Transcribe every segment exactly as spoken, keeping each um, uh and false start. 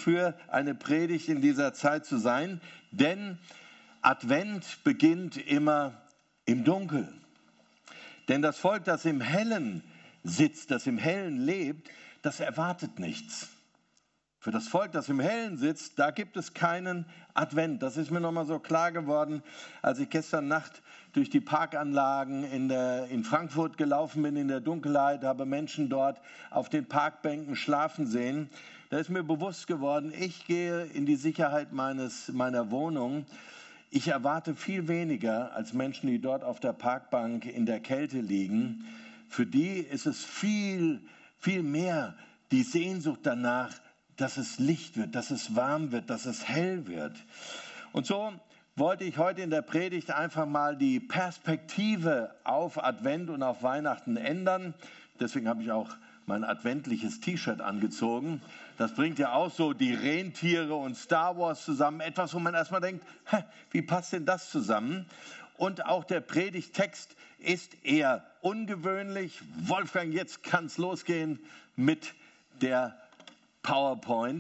für eine Predigt in dieser Zeit zu sein, denn Advent beginnt immer im Dunkeln. Denn das Volk, das im Hellen sitzt, das im Hellen lebt, das erwartet nichts. Für das Volk, das im Hellen sitzt, da gibt es keinen Advent. Das ist mir nochmal so klar geworden, als ich gestern Nacht durch die Parkanlagen in, der, in Frankfurt gelaufen bin, in der Dunkelheit, habe Menschen dort auf den Parkbänken schlafen sehen. Da ist mir bewusst geworden, ich gehe in die Sicherheit meines, meiner Wohnung. Ich erwarte viel weniger als Menschen, die dort auf der Parkbank in der Kälte liegen. Für die ist es viel, viel mehr die Sehnsucht danach, dass es Licht wird, dass es warm wird, dass es hell wird. Und so wollte ich heute in der Predigt einfach mal die Perspektive auf Advent und auf Weihnachten ändern. Deswegen habe ich auch mein adventliches T-Shirt angezogen. Das bringt ja auch so die Rentiere und Star Wars zusammen. Etwas, wo man erstmal denkt, hä, wie passt denn das zusammen? Und auch der Predigttext ist eher ungewöhnlich. Wolfgang, jetzt kann es losgehen mit der PowerPoint.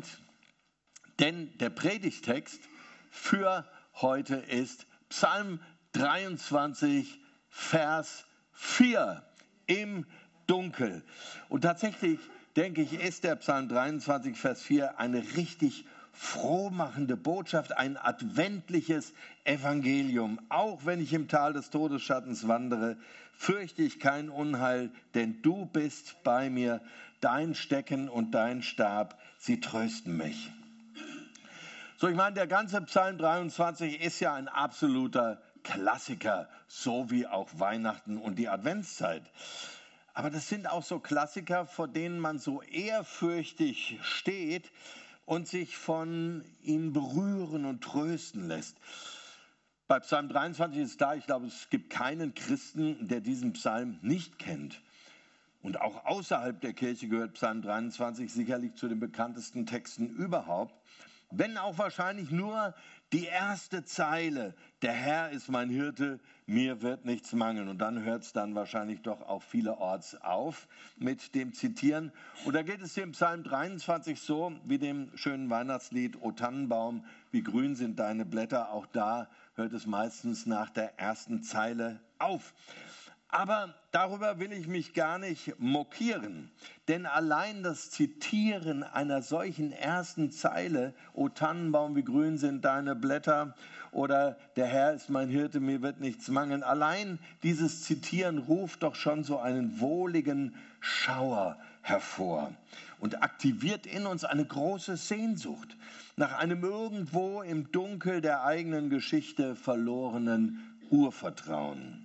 Denn der Predigttext für heute ist Psalm dreiundzwanzig, Vers vier, im Dunkel. Und tatsächlich, denke ich, ist der Psalm dreiundzwanzig, Vers vier eine richtig frohmachende Botschaft, ein adventliches Evangelium. Auch wenn ich im Tal des Todesschattens wandere, fürchte ich kein Unheil, denn du bist bei mir. Dein Stecken und dein Stab, sie trösten mich. So, ich meine, der ganze Psalm dreiundzwanzig ist ja ein absoluter Klassiker, so wie auch Weihnachten und die Adventszeit. Aber das sind auch so Klassiker, vor denen man so ehrfürchtig steht und sich von ihnen berühren und trösten lässt. Bei Psalm dreiundzwanzig ist da, ich glaube, es gibt keinen Christen, der diesen Psalm nicht kennt. Und auch außerhalb der Kirche gehört Psalm dreiundzwanzig sicherlich zu den bekanntesten Texten überhaupt. Wenn auch wahrscheinlich nur die erste Zeile, der Herr ist mein Hirte, mir wird nichts mangeln. Und dann hört es dann wahrscheinlich doch auch vielerorts auf mit dem Zitieren. Und da geht es dem Psalm dreiundzwanzig so wie dem schönen Weihnachtslied O Tannenbaum, wie grün sind deine Blätter. Auch da hört es meistens nach der ersten Zeile auf. Aber darüber will ich mich gar nicht mokieren, denn allein das Zitieren einer solchen ersten Zeile, O Tannenbaum, wie grün sind deine Blätter, oder der Herr ist mein Hirte, mir wird nichts mangeln, allein dieses Zitieren ruft doch schon so einen wohligen Schauer hervor und aktiviert in uns eine große Sehnsucht nach einem irgendwo im Dunkel der eigenen Geschichte verlorenen Urvertrauen.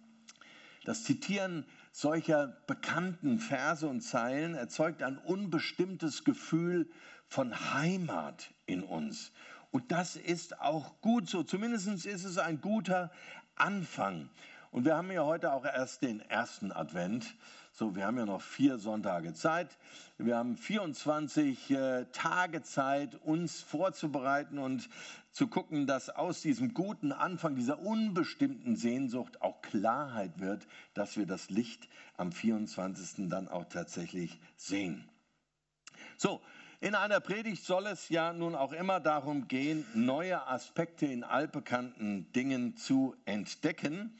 Das Zitieren solcher bekannten Verse und Zeilen erzeugt ein unbestimmtes Gefühl von Heimat in uns. Und das ist auch gut so. Zumindest ist es ein guter Anfang. Und wir haben ja heute auch erst den ersten Advent. So, wir haben ja noch vier Sonntage Zeit. Wir haben vierundzwanzig äh, Tage Zeit, uns vorzubereiten und zu gucken, dass aus diesem guten Anfang, dieser unbestimmten Sehnsucht auch Klarheit wird, dass wir das Licht am vierundzwanzigsten dann auch tatsächlich sehen. So, in einer Predigt soll es ja nun auch immer darum gehen, neue Aspekte in altbekannten Dingen zu entdecken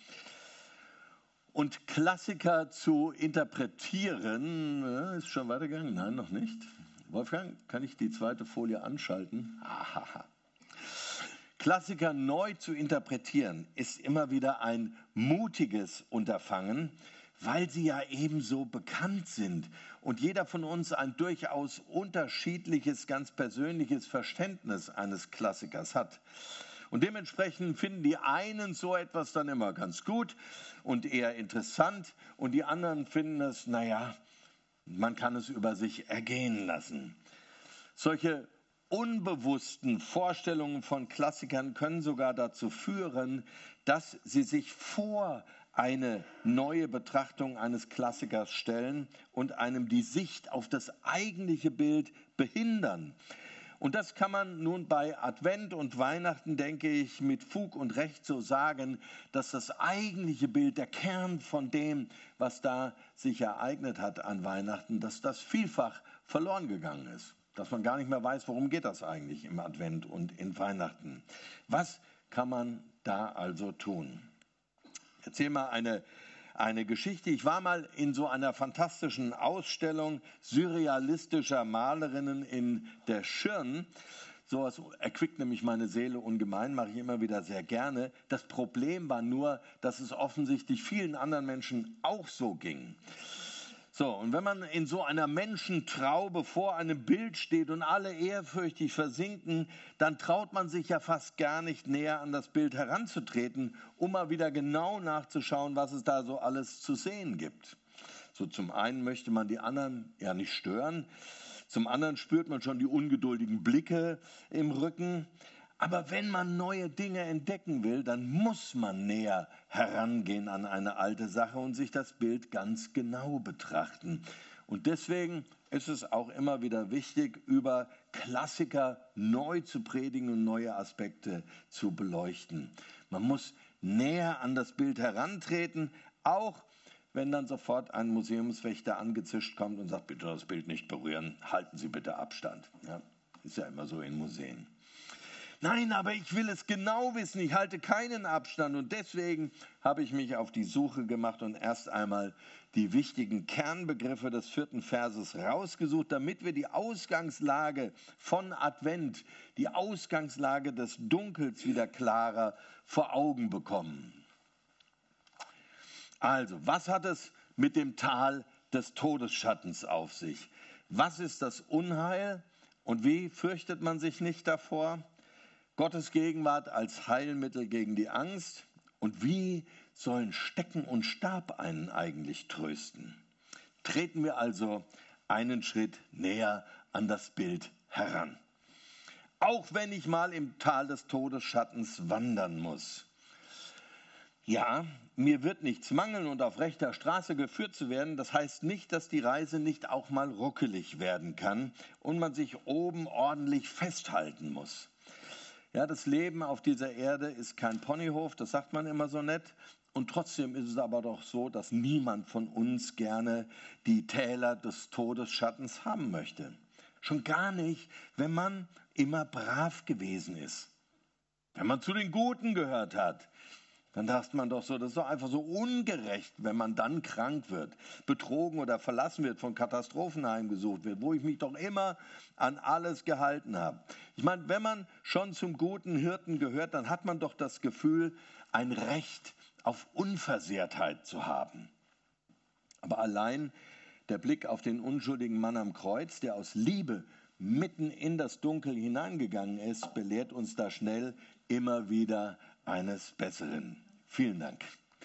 und Klassiker zu interpretieren. Ist schon weitergegangen? Nein, noch nicht. Wolfgang, kann ich die zweite Folie anschalten? Ahaha. Klassiker neu zu interpretieren ist immer wieder ein mutiges Unterfangen, weil sie ja ebenso bekannt sind und jeder von uns ein durchaus unterschiedliches, ganz persönliches Verständnis eines Klassikers hat. Und dementsprechend finden die einen so etwas dann immer ganz gut und eher interessant und die anderen finden es, naja, man kann es über sich ergehen lassen. Solche unbewussten Vorstellungen von Klassikern können sogar dazu führen, dass sie sich vor eine neue Betrachtung eines Klassikers stellen und einem die Sicht auf das eigentliche Bild behindern. Und das kann man nun bei Advent und Weihnachten, denke ich, mit Fug und Recht so sagen, dass das eigentliche Bild, der Kern von dem, was da sich ereignet hat an Weihnachten, dass das vielfach verloren gegangen ist. dass man gar nicht mehr weiß, worum geht das eigentlich im Advent und in Weihnachten. Was kann man da also tun? Ich erzähle mal eine, eine Geschichte. Ich war mal in so einer fantastischen Ausstellung surrealistischer Malerinnen in der Schirn. Sowas erquickt nämlich meine Seele ungemein, mache ich immer wieder sehr gerne. Das Problem war nur, dass es offensichtlich vielen anderen Menschen auch so ging. So, und wenn man in so einer Menschentraube vor einem Bild steht und alle ehrfürchtig versinken, dann traut man sich ja fast gar nicht näher an das Bild heranzutreten, um mal wieder genau nachzuschauen, was es da so alles zu sehen gibt. So, zum einen möchte man die anderen ja nicht stören, zum anderen spürt man schon die ungeduldigen Blicke im Rücken. Aber wenn man neue Dinge entdecken will, dann muss man näher herangehen an eine alte Sache und sich das Bild ganz genau betrachten. Und deswegen ist es auch immer wieder wichtig, über Klassiker neu zu predigen und neue Aspekte zu beleuchten. Man muss näher an das Bild herantreten, auch wenn dann sofort ein Museumswächter angezischt kommt und sagt, bitte das Bild nicht berühren, halten Sie bitte Abstand. Ja, ist ja immer so in Museen. Nein, aber ich will es genau wissen, ich halte keinen Abstand und deswegen habe ich mich auf die Suche gemacht und erst einmal die wichtigen Kernbegriffe des vierten Verses rausgesucht, damit wir die Ausgangslage von Advent, die Ausgangslage des Dunkels wieder klarer vor Augen bekommen. Also, was hat es mit dem Tal des Todesschattens auf sich? Was ist das Unheil und wie fürchtet man sich nicht davor? Gottes Gegenwart als Heilmittel gegen die Angst. Und wie sollen Stecken und Stab einen eigentlich trösten? Treten wir also einen Schritt näher an das Bild heran. Auch wenn ich mal im Tal des Todesschattens wandern muss. Ja, mir wird nichts mangeln und auf rechter Straße geführt zu werden, das heißt nicht, dass die Reise nicht auch mal ruckelig werden kann und man sich oben ordentlich festhalten muss. Ja, das Leben auf dieser Erde ist kein Ponyhof, das sagt man immer so nett. Und trotzdem ist es aber doch so, dass niemand von uns gerne die Täler des Todesschattens haben möchte. Schon gar nicht, wenn man immer brav gewesen ist. Wenn man zu den Guten gehört hat, dann dachte man doch so, das ist doch einfach so ungerecht, wenn man dann krank wird, betrogen oder verlassen wird, von Katastrophen heimgesucht wird, wo ich mich doch immer an alles gehalten habe. Ich meine, wenn man schon zum guten Hirten gehört, dann hat man doch das Gefühl, ein Recht auf Unversehrtheit zu haben. Aber allein der Blick auf den unschuldigen Mann am Kreuz, der aus Liebe mitten in das Dunkel hineingegangen ist, belehrt uns da schnell immer wieder eines Besseren. Vielen Dank.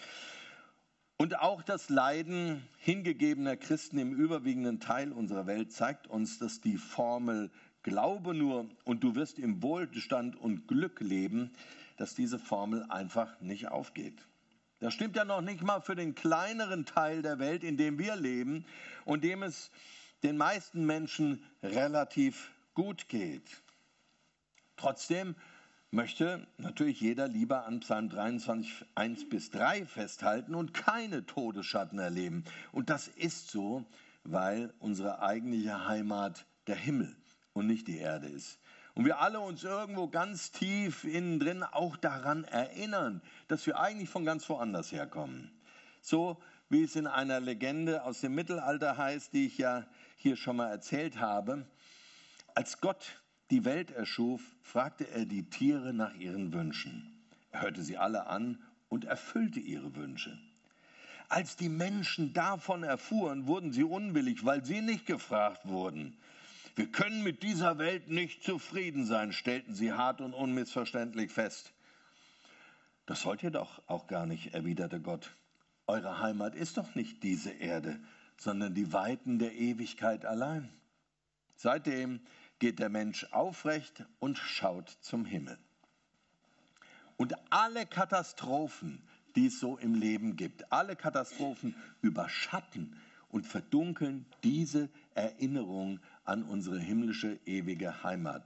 Und auch das Leiden hingegebener Christen im überwiegenden Teil unserer Welt zeigt uns, dass die Formel Glaube nur und du wirst im Wohlstand und Glück leben, dass diese Formel einfach nicht aufgeht. Das stimmt ja noch nicht mal für den kleineren Teil der Welt, in dem wir leben und dem es den meisten Menschen relativ gut geht. Trotzdem möchte natürlich jeder lieber an Psalm dreiundzwanzig, eins bis drei festhalten und keine Todesschatten erleben. Und das ist so, weil unsere eigentliche Heimat der Himmel und nicht die Erde ist. Und wir alle uns irgendwo ganz tief innen drin auch daran erinnern, dass wir eigentlich von ganz woanders herkommen. So wie es in einer Legende aus dem Mittelalter heißt, die ich ja hier schon mal erzählt habe. Als Gott die Welt erschuf, fragte er die Tiere nach ihren Wünschen. Er hörte sie alle an und erfüllte ihre Wünsche. Als die Menschen davon erfuhren, wurden sie unwillig, weil sie nicht gefragt wurden. Wir können mit dieser Welt nicht zufrieden sein, stellten sie hart und unmissverständlich fest. Das wollt ihr doch auch gar nicht, erwiderte Gott. Eure Heimat ist doch nicht diese Erde, sondern die Weiten der Ewigkeit allein. Seitdem geht der Mensch aufrecht und schaut zum Himmel. Und alle Katastrophen, die es so im Leben gibt, alle Katastrophen überschatten und verdunkeln diese Erinnerung an unsere himmlische, ewige Heimat.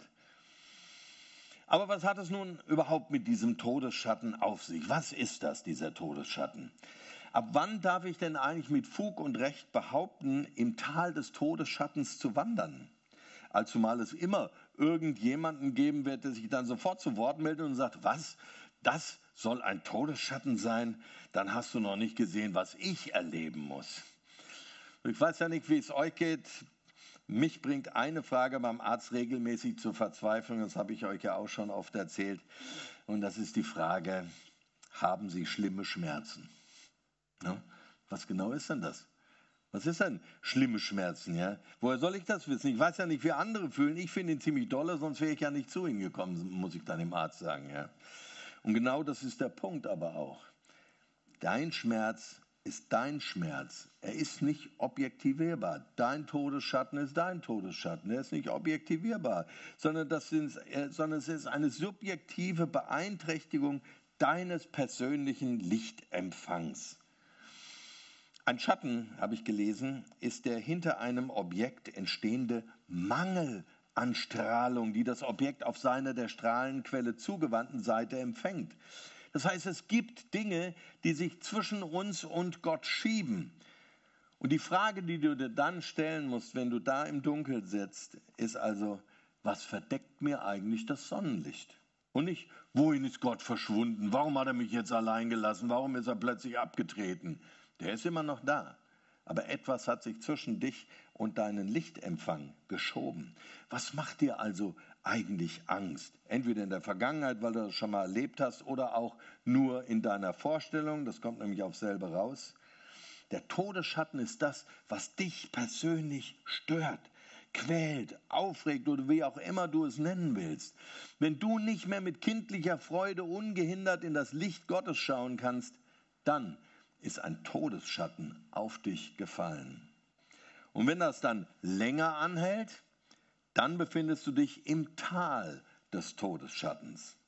Aber was hat es nun überhaupt mit diesem Todesschatten auf sich? Was ist das, dieser Todesschatten? Ab wann darf ich denn eigentlich mit Fug und Recht behaupten, im Tal des Todesschattens zu wandern? allzumal es immer irgendjemanden geben wird, der sich dann sofort zu Wort meldet und sagt, was, das soll ein Todesschatten sein? Dann hast du noch nicht gesehen, was ich erleben muss. Ich weiß ja nicht, wie es euch geht. Mich bringt eine Frage beim Arzt regelmäßig zur Verzweiflung, das habe ich euch ja auch schon oft erzählt. Und das ist die Frage, haben Sie schlimme Schmerzen? Ja, was genau ist denn das? Was ist denn schlimme Schmerzen? Ja? Woher soll ich das wissen? Ich weiß ja nicht, wie andere fühlen. Ich finde ihn ziemlich dolle, sonst wäre ich ja nicht zu ihm gekommen, muss ich dann dem Arzt sagen. Ja? Und genau das ist der Punkt aber auch. Dein Schmerz ist dein Schmerz. Er ist nicht objektivierbar. Dein Todesschatten ist dein Todesschatten. Er ist nicht objektivierbar, sondern, das sind, sondern es ist eine subjektive Beeinträchtigung deines persönlichen Lichtempfangs. Ein Schatten, habe ich gelesen, ist der hinter einem Objekt entstehende Mangel an Strahlung, die das Objekt auf seiner der Strahlenquelle zugewandten Seite empfängt. Das heißt, es gibt Dinge, die sich zwischen uns und Gott schieben. Und die Frage, die du dir dann stellen musst, wenn du da im Dunkeln sitzt, ist also, was verdeckt mir eigentlich das Sonnenlicht? Und nicht, wohin ist Gott verschwunden? Warum hat er mich jetzt allein gelassen? Warum ist er plötzlich abgetreten? Der ist immer noch da. Aber etwas hat sich zwischen dich und deinen Lichtempfang geschoben. Was macht dir also eigentlich Angst? Entweder in der Vergangenheit, weil du das schon mal erlebt hast, oder auch nur in deiner Vorstellung. Das kommt nämlich auf selber raus. Der Todesschatten ist das, was dich persönlich stört, quält, aufregt oder wie auch immer du es nennen willst. Wenn du nicht mehr mit kindlicher Freude ungehindert in das Licht Gottes schauen kannst, dann ist ein Todesschatten auf dich gefallen. Und wenn das dann länger anhält, dann befindest du dich im Tal des Todesschattens.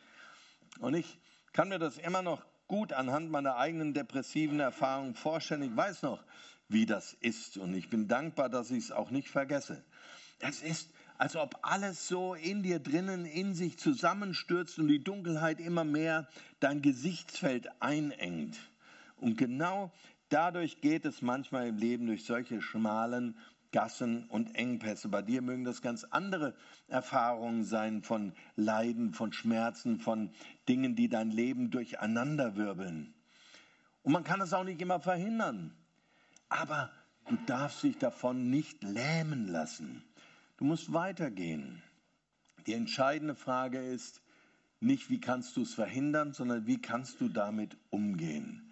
Und ich kann mir das immer noch gut anhand meiner eigenen depressiven Erfahrungen vorstellen. Ich weiß noch, wie das ist und ich bin dankbar, dass ich es auch nicht vergesse. Es ist, als ob alles so in dir drinnen in sich zusammenstürzt und die Dunkelheit immer mehr dein Gesichtsfeld einengt. Und genau dadurch geht es manchmal im Leben, durch solche schmalen Gassen und Engpässe. Bei dir mögen das ganz andere Erfahrungen sein von Leiden, von Schmerzen, von Dingen, die dein Leben durcheinanderwirbeln. Und man kann es auch nicht immer verhindern. Aber du darfst dich davon nicht lähmen lassen. Du musst weitergehen. Die entscheidende Frage ist nicht, wie kannst du es verhindern, sondern wie kannst du damit umgehen.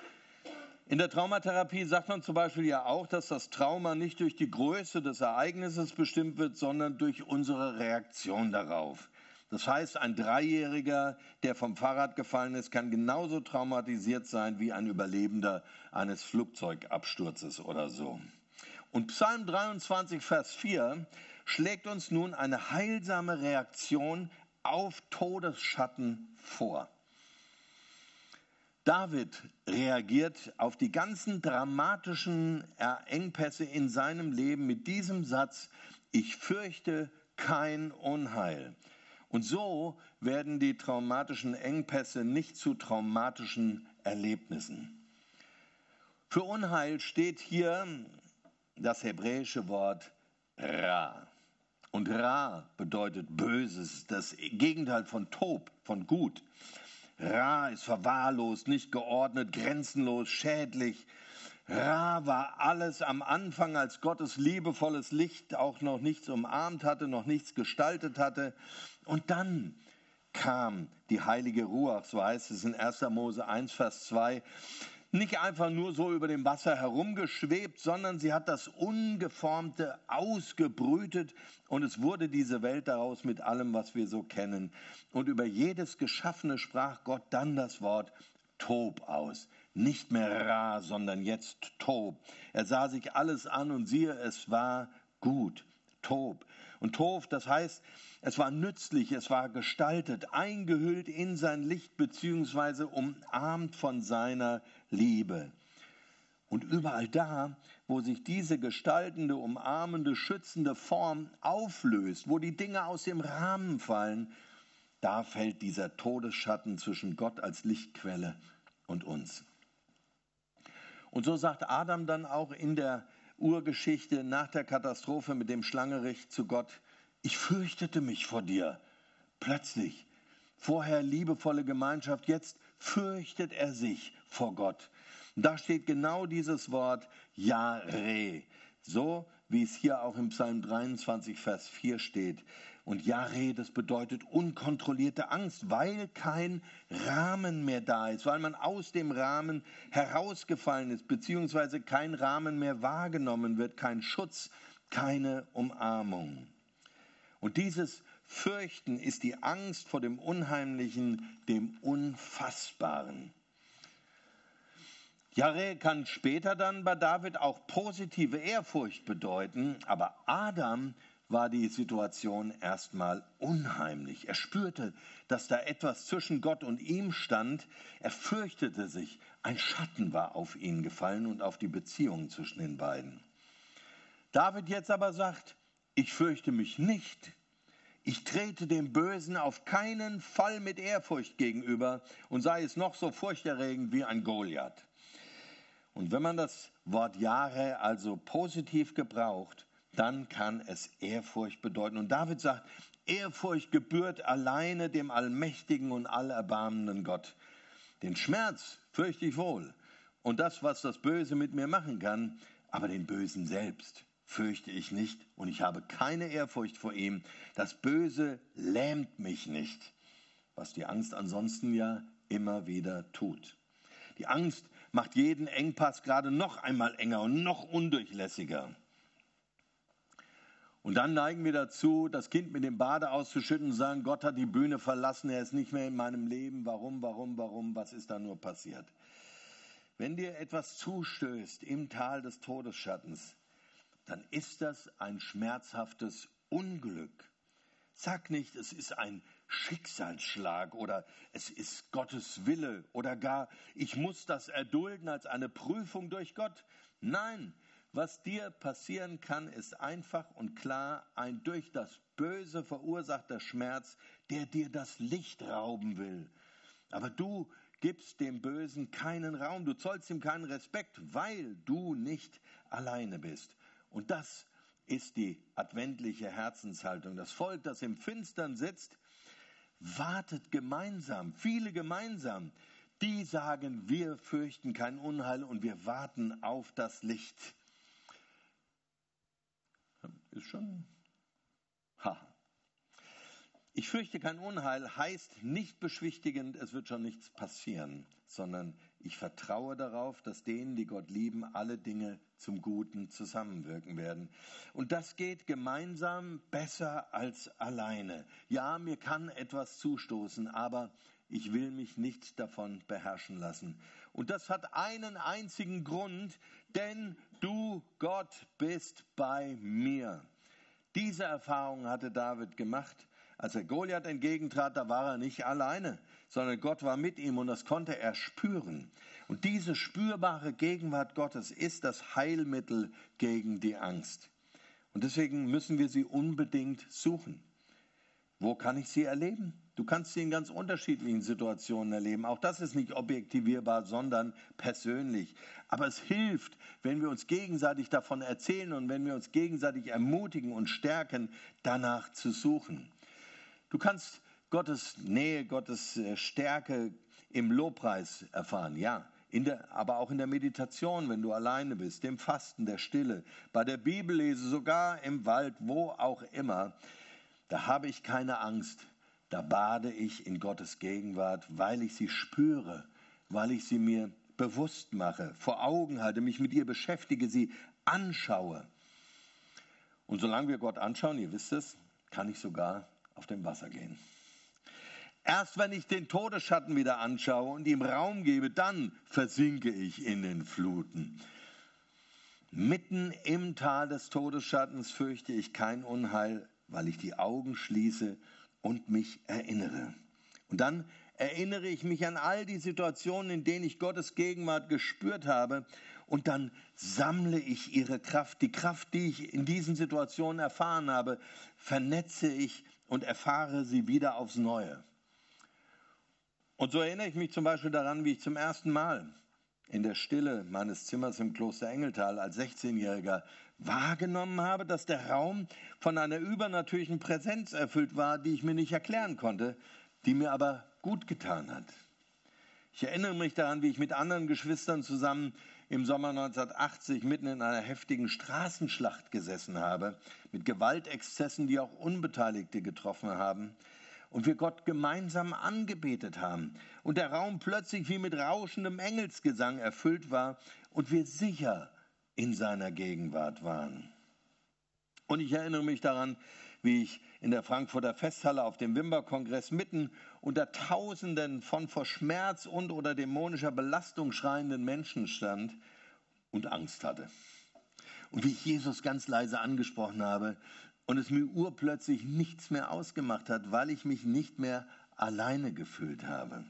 In der Traumatherapie sagt man zum Beispiel ja auch, dass das Trauma nicht durch die Größe des Ereignisses bestimmt wird, sondern durch unsere Reaktion darauf. Das heißt, ein Dreijähriger, der vom Fahrrad gefallen ist, kann genauso traumatisiert sein wie ein Überlebender eines Flugzeugabsturzes oder so. Und Psalm dreiundzwanzig, Vers vier schlägt uns nun eine heilsame Reaktion auf Todesschatten vor. David reagiert auf die ganzen dramatischen Engpässe in seinem Leben mit diesem Satz: Ich fürchte kein Unheil. Und so werden die traumatischen Engpässe nicht zu traumatischen Erlebnissen. Für Unheil steht hier das hebräische Wort Ra. Und Ra bedeutet Böses, das Gegenteil von Tob, von Gut. Ra ist verwahrlost, nicht geordnet, grenzenlos, schädlich. Ra war alles am Anfang, als Gottes liebevolles Licht auch noch nichts umarmt hatte, noch nichts gestaltet hatte. Und dann kam die heilige Ruach, so heißt es in erster Mose eins, Vers zwei, nicht einfach nur so über dem Wasser herumgeschwebt, sondern sie hat das Ungeformte ausgebrütet und es wurde diese Welt daraus mit allem, was wir so kennen. Und über jedes Geschaffene sprach Gott dann das Wort Tob aus. Nicht mehr Ra, sondern jetzt Tob. Er sah sich alles an und siehe, es war gut. Tob. Und Tob, das heißt, es war nützlich, es war gestaltet, eingehüllt in sein Licht beziehungsweise umarmt von seiner Liebe. Und überall da, wo sich diese gestaltende, umarmende, schützende Form auflöst, wo die Dinge aus dem Rahmen fallen, da fällt dieser Todesschatten zwischen Gott als Lichtquelle und uns. Und so sagt Adam dann auch in der Urgeschichte nach der Katastrophe mit dem Schlangenricht zu Gott: Ich fürchtete mich vor dir. Plötzlich, vorher liebevolle Gemeinschaft, jetzt fürchtet er sich vor Gott. Und da steht genau dieses Wort Jare, so wie es hier auch im Psalm dreiundzwanzig, Vers vier steht. Und Jare, das bedeutet unkontrollierte Angst, weil kein Rahmen mehr da ist, weil man aus dem Rahmen herausgefallen ist, beziehungsweise kein Rahmen mehr wahrgenommen wird, kein Schutz, keine Umarmung. Und dieses Fürchten ist die Angst vor dem Unheimlichen, dem Unfassbaren. Jare kann später dann bei David auch positive Ehrfurcht bedeuten, aber Adam war die Situation erstmal unheimlich. Er spürte, dass da etwas zwischen Gott und ihm stand. Er fürchtete sich. Ein Schatten war auf ihn gefallen und auf die Beziehung zwischen den beiden. David jetzt aber sagt: Ich fürchte mich nicht. Ich trete dem Bösen auf keinen Fall mit Ehrfurcht gegenüber, und sei es noch so furchterregend wie ein Goliath. Und wenn man das Wort Jare also positiv gebraucht, dann kann es Ehrfurcht bedeuten. Und David sagt, Ehrfurcht gebührt alleine dem allmächtigen und allerbarmenden Gott. Den Schmerz fürchte ich wohl und das, was das Böse mit mir machen kann, aber den Bösen selbst fürchte ich nicht und ich habe keine Ehrfurcht vor ihm. Das Böse lähmt mich nicht, was die Angst ansonsten ja immer wieder tut. Die Angst macht jeden Engpass gerade noch einmal enger und noch undurchlässiger. Und dann neigen wir dazu, das Kind mit dem Bade auszuschütten und sagen, Gott hat die Bühne verlassen, er ist nicht mehr in meinem Leben. Warum, warum, warum, was ist da nur passiert? Wenn dir etwas zustößt im Tal des Todesschattens, dann ist das ein schmerzhaftes Unglück. Sag nicht, es ist ein Schicksalsschlag oder es ist Gottes Wille oder gar, ich muss das erdulden als eine Prüfung durch Gott. Nein, was dir passieren kann, ist einfach und klar ein durch das Böse verursachter Schmerz, der dir das Licht rauben will. Aber du gibst dem Bösen keinen Raum, du zollst ihm keinen Respekt, weil du nicht alleine bist. Und das ist die adventliche Herzenshaltung. Das Volk, das im Finstern sitzt, wartet gemeinsam, viele gemeinsam. Die sagen, wir fürchten kein Unheil und wir warten auf das Licht. Ist schon, ha. Ich fürchte kein Unheil heißt nicht beschwichtigend, es wird schon nichts passieren, sondern ich vertraue darauf, dass denen, die Gott lieben, alle Dinge zum Guten zusammenwirken werden. Und das geht gemeinsam besser als alleine. Ja, mir kann etwas zustoßen, aber ich will mich nicht davon beherrschen lassen. Und das hat einen einzigen Grund, denn du, Gott, bist bei mir. Diese Erfahrung hatte David gemacht. Als er Goliath entgegentrat, da war er nicht alleine, sondern Gott war mit ihm und das konnte er spüren. Und diese spürbare Gegenwart Gottes ist das Heilmittel gegen die Angst. Und deswegen müssen wir sie unbedingt suchen. Wo kann ich sie erleben? Du kannst sie in ganz unterschiedlichen Situationen erleben. Auch das ist nicht objektivierbar, sondern persönlich. Aber es hilft, wenn wir uns gegenseitig davon erzählen und wenn wir uns gegenseitig ermutigen und stärken, danach zu suchen. Du kannst Gottes Nähe, Gottes Stärke im Lobpreis erfahren, ja, in der, aber auch in der Meditation, wenn du alleine bist, dem Fasten, der Stille, bei der Bibellese, sogar im Wald, wo auch immer. Da habe ich keine Angst, da bade ich in Gottes Gegenwart, weil ich sie spüre, weil ich sie mir bewusst mache, vor Augen halte, mich mit ihr beschäftige, sie anschaue. Und solange wir Gott anschauen, ihr wisst es, kann ich sogar auf dem Wasser gehen. Erst wenn ich den Todesschatten wieder anschaue und ihm Raum gebe, dann versinke ich in den Fluten. Mitten im Tal des Todesschattens fürchte ich kein Unheil, weil ich die Augen schließe und mich erinnere. Und dann erinnere ich mich an all die Situationen, in denen ich Gottes Gegenwart gespürt habe. Und dann sammle ich ihre Kraft, die Kraft, die ich in diesen Situationen erfahren habe, vernetze ich und erfahre sie wieder aufs Neue. Und so erinnere ich mich zum Beispiel daran, wie ich zum ersten Mal in der Stille meines Zimmers im Kloster Engeltal als sechzehnjähriger wahrgenommen habe, dass der Raum von einer übernatürlichen Präsenz erfüllt war, die ich mir nicht erklären konnte, die mir aber gut getan hat. Ich erinnere mich daran, wie ich mit anderen Geschwistern zusammen im Sommer neunzehnhundertachtzig mitten in einer heftigen Straßenschlacht gesessen habe, mit Gewaltexzessen, die auch Unbeteiligte getroffen haben, und wir Gott gemeinsam angebetet haben und der Raum plötzlich wie mit rauschendem Engelsgesang erfüllt war und wir sicher in seiner Gegenwart waren. Und ich erinnere mich daran, wie ich in der Frankfurter Festhalle auf dem Wimber-Kongress mitten unter Tausenden von vor Schmerz und oder dämonischer Belastung schreienden Menschen stand und Angst hatte. Und wie ich Jesus ganz leise angesprochen habe und es mir urplötzlich nichts mehr ausgemacht hat, weil ich mich nicht mehr alleine gefühlt habe.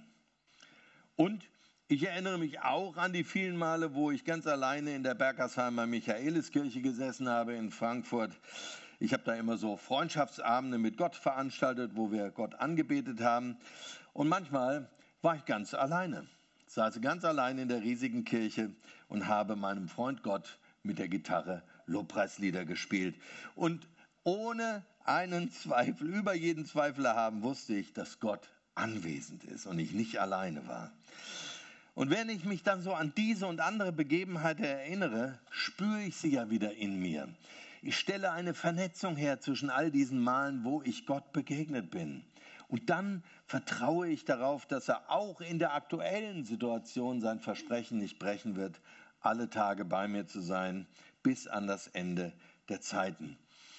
Und ich erinnere mich auch an die vielen Male, wo ich ganz alleine in der Bergersheimer Michaeliskirche gesessen habe in Frankfurt. Ich habe da immer so Freundschaftsabende mit Gott veranstaltet, wo wir Gott angebetet haben. Und manchmal war ich ganz alleine, saß ganz alleine in der riesigen Kirche und habe meinem Freund Gott mit der Gitarre Lobpreislieder gespielt. Und ohne einen Zweifel, über jeden Zweifel haben, wusste ich, dass Gott anwesend ist und ich nicht alleine war. Und wenn ich mich dann so an diese und andere Begebenheiten erinnere, spüre ich sie ja wieder in mir. Ich stelle eine Vernetzung her zwischen all diesen Malen, wo ich Gott begegnet bin. Und dann vertraue ich darauf, dass er auch in der aktuellen Situation sein Versprechen nicht brechen wird, alle Tage bei mir zu sein, bis an das Ende der Zeiten.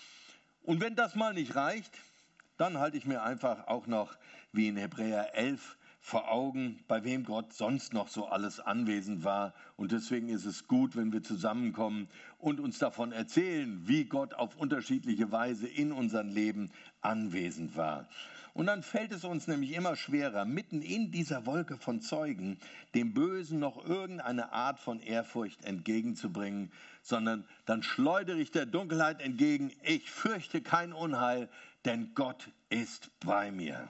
Und wenn das mal nicht reicht, dann halte ich mir einfach auch noch, wie in Hebräer elf, vor Augen, bei wem Gott sonst noch so alles anwesend war. Und deswegen ist es gut, wenn wir zusammenkommen und uns davon erzählen, wie Gott auf unterschiedliche Weise in unserem Leben anwesend war. Und dann fällt es uns nämlich immer schwerer, mitten in dieser Wolke von Zeugen dem Bösen noch irgendeine Art von Ehrfurcht entgegenzubringen, sondern dann schleudere ich der Dunkelheit entgegen, ich fürchte kein Unheil, denn Gott ist bei mir.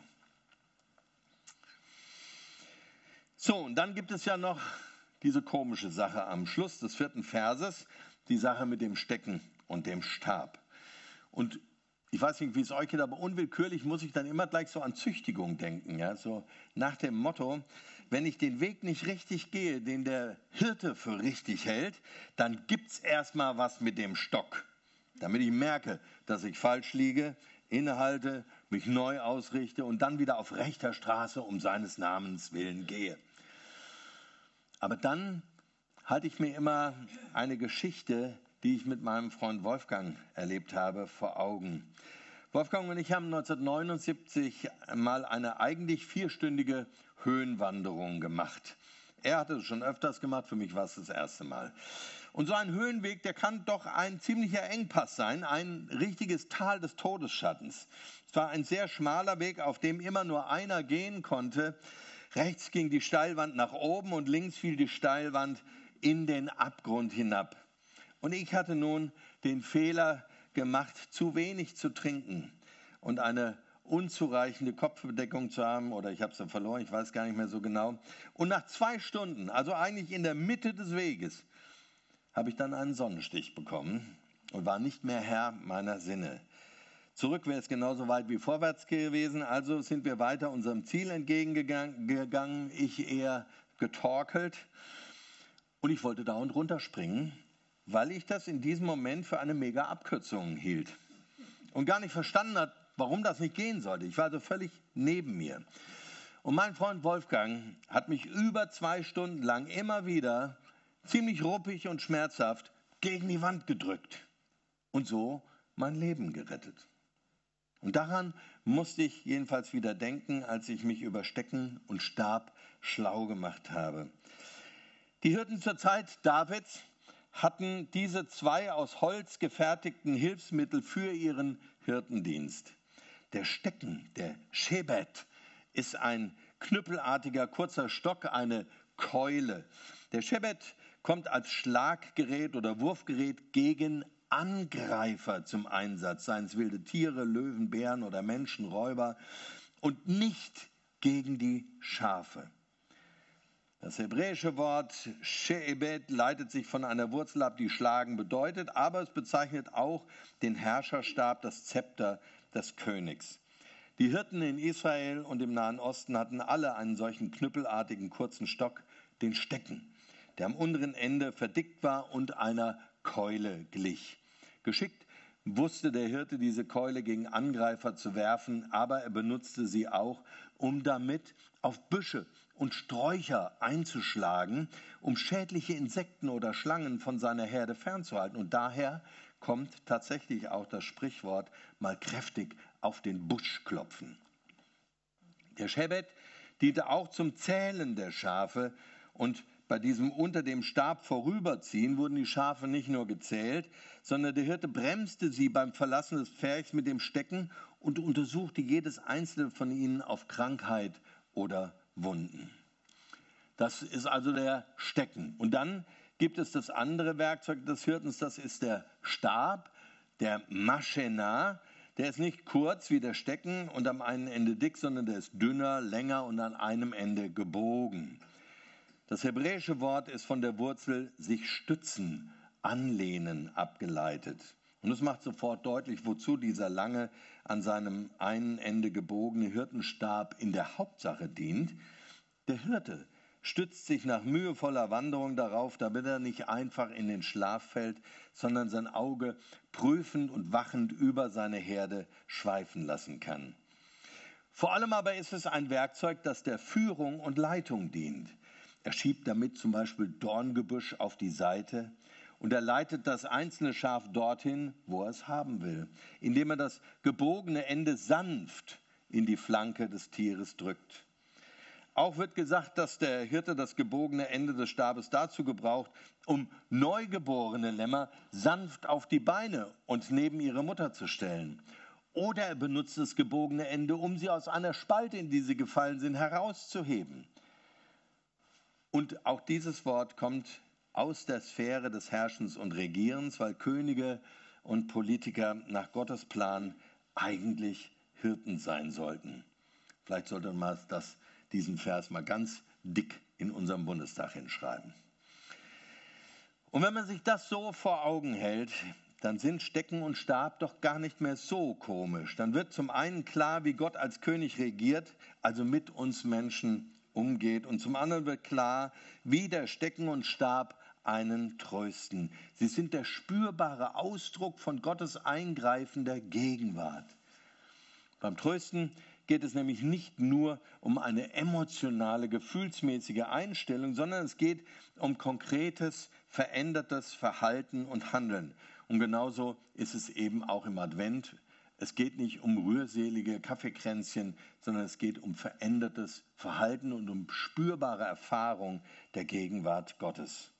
So, und dann gibt es ja noch diese komische Sache am Schluss des vierten Verses, die Sache mit dem Stecken und dem Stab. Und ich weiß nicht, wie es euch geht, aber unwillkürlich muss ich dann immer gleich so an Züchtigung denken. Ja? So nach dem Motto, wenn ich den Weg nicht richtig gehe, den der Hirte für richtig hält, dann gibt es erstmal was mit dem Stock, damit ich merke, dass ich falsch liege, innehalte, mich neu ausrichte und dann wieder auf rechter Straße um seines Namens willen gehe. Aber dann halte ich mir immer eine Geschichte, die ich mit meinem Freund Wolfgang erlebt habe, vor Augen. Wolfgang und ich haben neunzehnhundertneunundsiebzig mal eine eigentlich vierstündige Höhenwanderung gemacht. Er hatte es schon öfters gemacht, für mich war es das erste Mal. Und so ein Höhenweg, der kann doch ein ziemlicher Engpass sein, ein richtiges Tal des Todesschattens. Es war ein sehr schmaler Weg, auf dem immer nur einer gehen konnte. Rechts ging die Steilwand nach oben und links fiel die Steilwand in den Abgrund hinab. Und ich hatte nun den Fehler gemacht, zu wenig zu trinken und eine unzureichende Kopfbedeckung zu haben, oder ich habe sie verloren, ich weiß gar nicht mehr so genau. Und nach zwei Stunden, also eigentlich in der Mitte des Weges, habe ich dann einen Sonnenstich bekommen und war nicht mehr Herr meiner Sinne. Zurück wäre es genauso weit wie vorwärts gewesen, also sind wir weiter unserem Ziel entgegengegangen, ich eher getorkelt und ich wollte da und runterspringen, weil ich das in diesem Moment für eine mega Abkürzung hielt und gar nicht verstanden hat, warum das nicht gehen sollte. Ich war also völlig neben mir. Und mein Freund Wolfgang hat mich über zwei Stunden lang immer wieder ziemlich ruppig und schmerzhaft gegen die Wand gedrückt und so mein Leben gerettet. Und daran musste ich jedenfalls wieder denken, als ich mich über Stecken und Stab schlau gemacht habe. Die Hirten zur Zeit Davids hatten diese zwei aus Holz gefertigten Hilfsmittel für ihren Hirtendienst. Der Stecken, der Schebet, ist ein knüppelartiger kurzer Stock, eine Keule. Der Schebet kommt als Schlaggerät oder Wurfgerät gegen Angreifer zum Einsatz, seien es wilde Tiere, Löwen, Bären oder Menschen, Räuber, und nicht gegen die Schafe. Das hebräische Wort She'ebed leitet sich von einer Wurzel ab, die schlagen bedeutet, aber es bezeichnet auch den Herrscherstab, das Zepter des Königs. Die Hirten in Israel und im Nahen Osten hatten alle einen solchen knüppelartigen kurzen Stock, den Stecken, der am unteren Ende verdickt war und einer Keule glich. Geschickt wusste der Hirte, diese Keule gegen Angreifer zu werfen, aber er benutzte sie auch, um damit auf Büsche und Sträucher einzuschlagen, um schädliche Insekten oder Schlangen von seiner Herde fernzuhalten. Und daher kommt tatsächlich auch das Sprichwort, mal kräftig auf den Busch klopfen. Der Schebet diente auch zum Zählen der Schafe, und bei diesem unter dem Stab vorüberziehen wurden die Schafe nicht nur gezählt, sondern der Hirte bremste sie beim Verlassen des Pferchs mit dem Stecken und untersuchte jedes einzelne von ihnen auf Krankheit oder Wunden. Das ist also der Stecken. Und dann gibt es das andere Werkzeug des Hirtens, das ist der Stab, der Maschena. Der ist nicht kurz wie der Stecken und am einen Ende dick, sondern der ist dünner, länger und an einem Ende gebogen. Das hebräische Wort ist von der Wurzel sich stützen, anlehnen abgeleitet. Und es macht sofort deutlich, wozu dieser lange, an seinem einen Ende gebogene Hirtenstab in der Hauptsache dient. Der Hirte stützt sich nach mühevoller Wanderung darauf, damit er nicht einfach in den Schlaf fällt, sondern sein Auge prüfend und wachend über seine Herde schweifen lassen kann. Vor allem aber ist es ein Werkzeug, das der Führung und Leitung dient. Er schiebt damit zum Beispiel Dorngebüsch auf die Seite und er leitet das einzelne Schaf dorthin, wo er es haben will, indem er das gebogene Ende sanft in die Flanke des Tieres drückt. Auch wird gesagt, dass der Hirte das gebogene Ende des Stabes dazu gebraucht, um neugeborene Lämmer sanft auf die Beine und neben ihre Mutter zu stellen. Oder er benutzt das gebogene Ende, um sie aus einer Spalte, in die sie gefallen sind, herauszuheben. Und auch dieses Wort kommt aus der Sphäre des Herrschens und Regierens, weil Könige und Politiker nach Gottes Plan eigentlich Hirten sein sollten. Vielleicht sollte man das, diesen Vers mal ganz dick in unserem Bundestag hinschreiben. Und wenn man sich das so vor Augen hält, dann sind Stecken und Stab doch gar nicht mehr so komisch. Dann wird zum einen klar, wie Gott als König regiert, also mit uns Menschen umgeht. Und zum anderen wird klar, wie der Stecken und Stab einen trösten. Sie sind der spürbare Ausdruck von Gottes eingreifender Gegenwart. Beim Trösten geht es nämlich nicht nur um eine emotionale, gefühlsmäßige Einstellung, sondern es geht um konkretes, verändertes Verhalten und Handeln. Und genauso ist es eben auch im Advent. Es geht nicht um rührselige Kaffeekränzchen, sondern es geht um verändertes Verhalten und um spürbare Erfahrung der Gegenwart Gottes.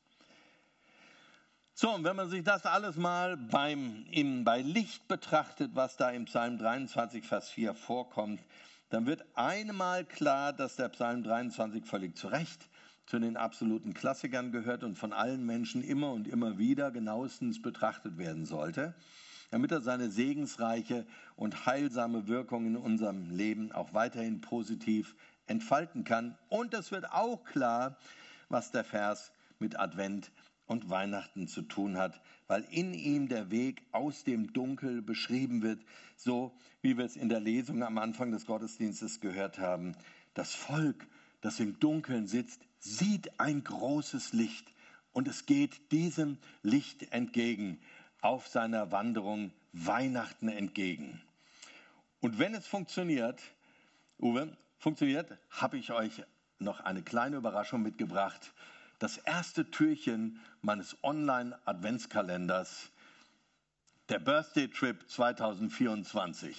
So, und wenn man sich das alles mal beim, im, bei Licht betrachtet, was da im Psalm dreiundzwanzig, Vers vier vorkommt, dann wird einmal klar, dass der Psalm dreiundzwanzig völlig zu Recht zu den absoluten Klassikern gehört und von allen Menschen immer und immer wieder genauestens betrachtet werden sollte, damit er seine segensreiche und heilsame Wirkung in unserem Leben auch weiterhin positiv entfalten kann. Und es wird auch klar, was der Vers mit Advent und Weihnachten zu tun hat, weil in ihm der Weg aus dem Dunkel beschrieben wird, so wie wir es in der Lesung am Anfang des Gottesdienstes gehört haben. Das Volk, das im Dunkeln sitzt, sieht ein großes Licht und es geht diesem Licht entgegen, auf seiner Wanderung Weihnachten entgegen. Und wenn es funktioniert, Uwe, funktioniert, habe ich euch noch eine kleine Überraschung mitgebracht. Das erste Türchen meines Online-Adventskalenders, der Birthday Trip zwanzig vierundzwanzig.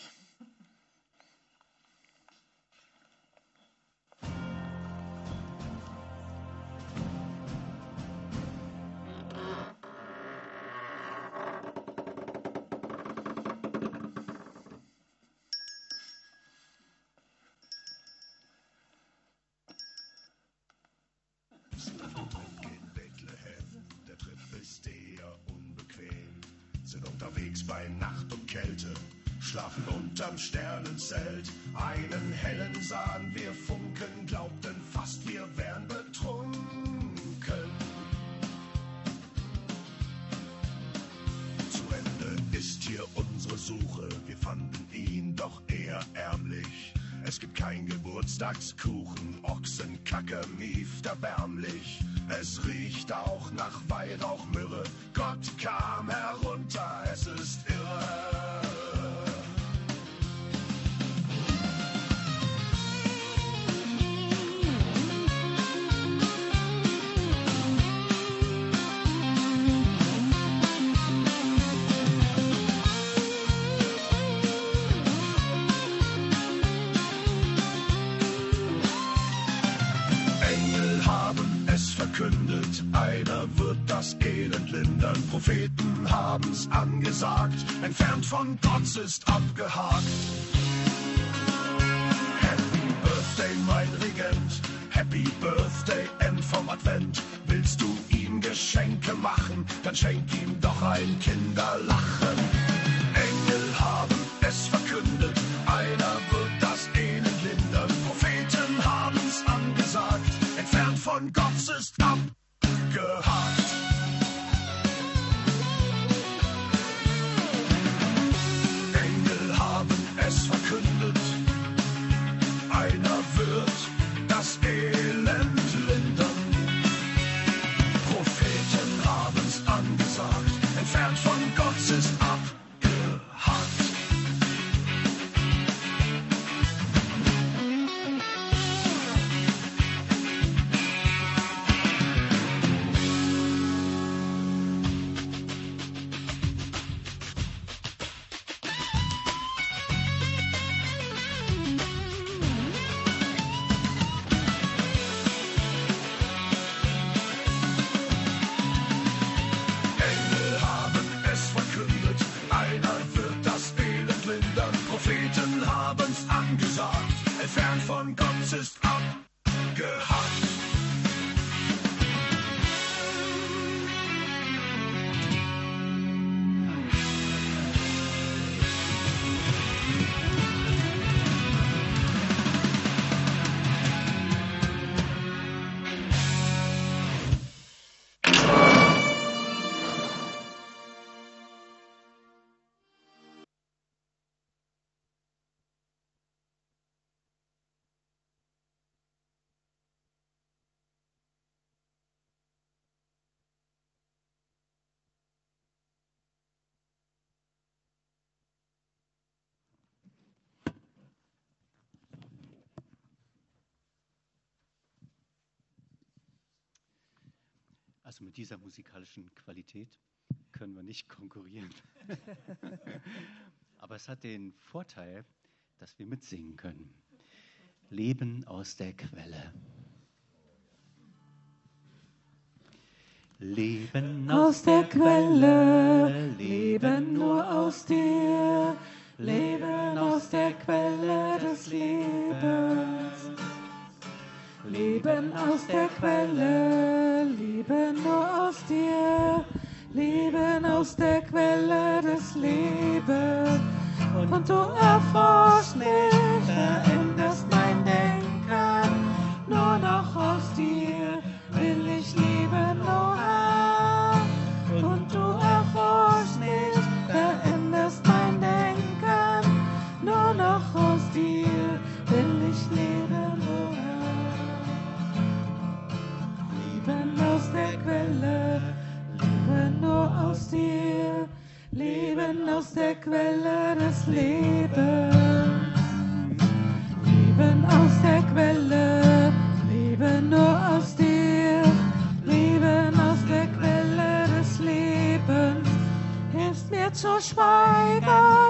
Unterwegs bei Nacht und Kälte, schlafen unterm Sternenzelt. Einen hellen sahen wir funken, glaubten fast, wir wären betrunken. Suche, wir fanden ihn doch eher ärmlich. Es gibt kein Geburtstagskuchen, Ochsenkacke mieft erbärmlich. Es riecht auch nach Weihrauchmyrrhe, Gott kam herunter, es ist irre. Einer wird das Elend lindern, Propheten haben's angesagt, entfernt von Gott ist abgehakt. Happy Birthday, mein Regent, Happy Birthday, End vom Advent. Willst du ihm Geschenke machen, dann schenk ihm doch ein Kinderlachen. Engel haben es verkündet, einer wird das Elend lindern, Propheten haben's angesagt, entfernt von Gott ist abgehakt. Gehakt. Engel haben es verkündet, einer wird das Elend lindern. Propheten haben's angesagt, entfernt von Gott ist abgehakt. Also mit dieser musikalischen Qualität können wir nicht konkurrieren. Aber es hat den Vorteil, dass wir mitsingen können. Leben aus der Quelle. Leben aus der Quelle, Leben nur aus dir, Leben aus der Quelle des Lebens. Leben aus der Quelle, Leben nur aus dir, Leben aus der Quelle des Lebens. Und du erforschst mich, veränderst mein Denken, nur noch aus dir will ich leben, Noah. Und du erforschst mich, veränderst mein Denken, nur noch aus dir will ich leben, Noah. Leben aus der Quelle, Leben nur aus dir, Leben aus der Quelle des Lebens. Leben aus der Quelle, Leben nur aus dir, Leben aus der Quelle des Lebens. Hilfst mir zu schweigen,